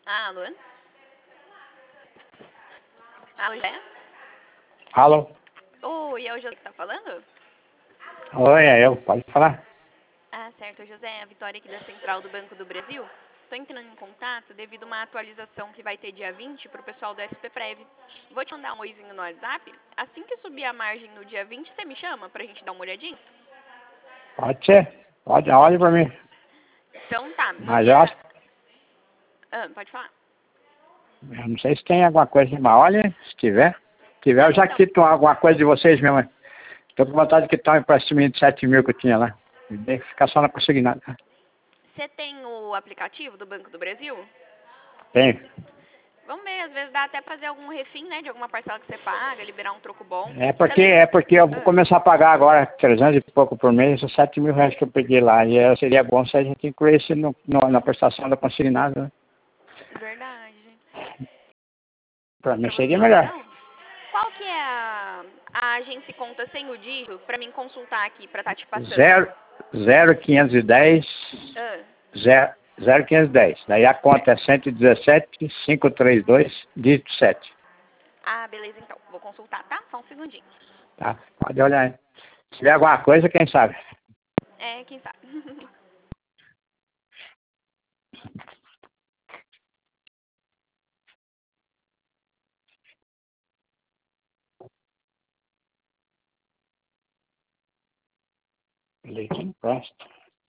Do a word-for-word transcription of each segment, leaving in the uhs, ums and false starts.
Alô? Alô, José? Alô? Oi, é o José que tá falando? Oi, é eu. Pode falar? Ah, certo, José, é a Vitória aqui da Central do Banco do Brasil. Tô entrando em contato devido a uma atualização que vai ter dia vinte pro pessoal do S P Prev. Vou te mandar um oizinho no WhatsApp. Assim que subir a margem no dia vinte, você me chama pra gente dar uma olhadinha? Pode ser. Pode, olhe pra mim. Então tá, no Mas eu acho, dia... Ah, pode falar. eu não sei se tem alguma coisa, mas olha, se tiver. Se tiver, Não, eu já então, quito alguma coisa de vocês mesmo. Tô com vontade de quitar um empréstimo de sete mil que eu tinha lá. E tem que ficar só na consignada. você tem o aplicativo do Banco do Brasil? Tem. Vamos ver, às vezes dá até pra fazer algum refim, né, de alguma parcela que você paga, liberar um troco bom. É Você porque, lembra? é porque eu vou Ah, começar a pagar agora trezentos e pouco por mês, esses sete mil reais que eu peguei lá. E eh, seria bom se a gente incluísse no, no, na prestação da consignada, né? verdade. Pra mim Pra você seria melhor. então? Qual que é a, a agência e conta sem o dígito pra mim consultar aqui, pra tá te passando? Zero, zero quinhentos e dez. Ah, zero quinhentos e dez. Daí a conta é cento e dezessete, quinhentos e trinta e dois, dígito sete. ah, beleza então. Vou consultar, tá? Só um segundinho. Tá? Pode olhar aí. Se tiver alguma coisa, quem sabe? É, quem sabe. Leite empresta.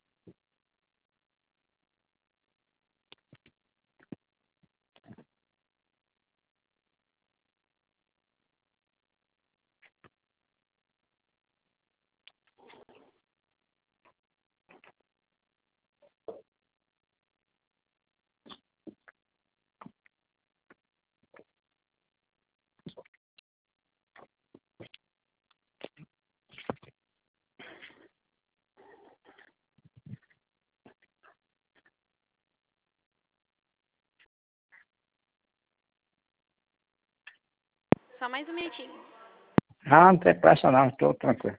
Só mais um minutinho. Ah, não tem pressa não, estou tranquilo.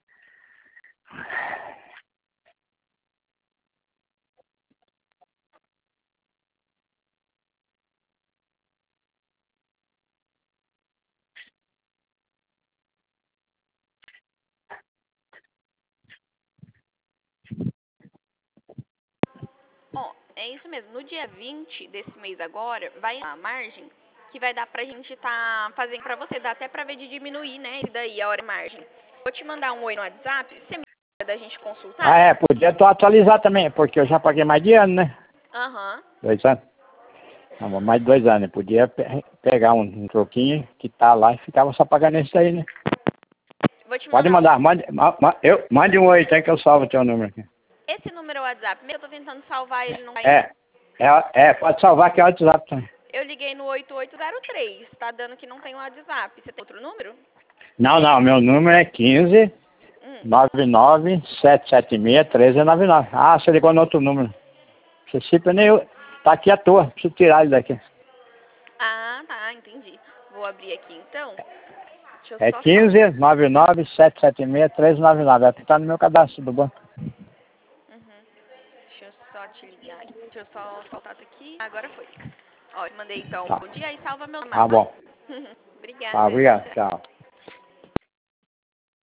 Ó, é isso mesmo. No dia vinte desse mês agora, vai a margem que vai dar pra gente tá fazendo pra você. Dá até pra ver de diminuir, né? E daí a hora de margem. Vou te mandar um oi no WhatsApp. Você me lembra da gente Ah, consultar? é, podia tu atualizar também, porque eu já paguei mais de ano, né? Aham. Dois anos. Não, mais de dois anos. Podia pe- pegar um, um troquinho que tá lá e ficava só pagando isso aí, né? Vou te Pode mandar um. mandar, mande, ma, ma, eu, mande um oi, tem que eu salvo o teu número aqui. Esse número é o WhatsApp. Eu tô tentando salvar ele, não tá indo. É, é, é, pode salvar que é o WhatsApp também. Eu liguei no oito oito zero três. Tá dando que não tem o WhatsApp. Você tem outro número? Não, não, meu número é quinze, Hum. nove nove, sete sete seis, três zero nove nove. Ah, você ligou no outro número. Esse chip nem eu, tá aqui à toa, preciso tirar ele daqui. Ah, tá, entendi. Vou abrir aqui então. Deixa eu É só quinze, salvar. nove nove, sete sete seis, três nove nove. Aqui tá no meu cadastro do banco. Uhum. Deixa eu só te ligar aqui. Deixa eu só soltar isso aqui. Agora foi. Ó, eu mandei então. Tá, Bom dia e salva meu tá mapa. bom. Tá, Obrigada. obrigado, tchau.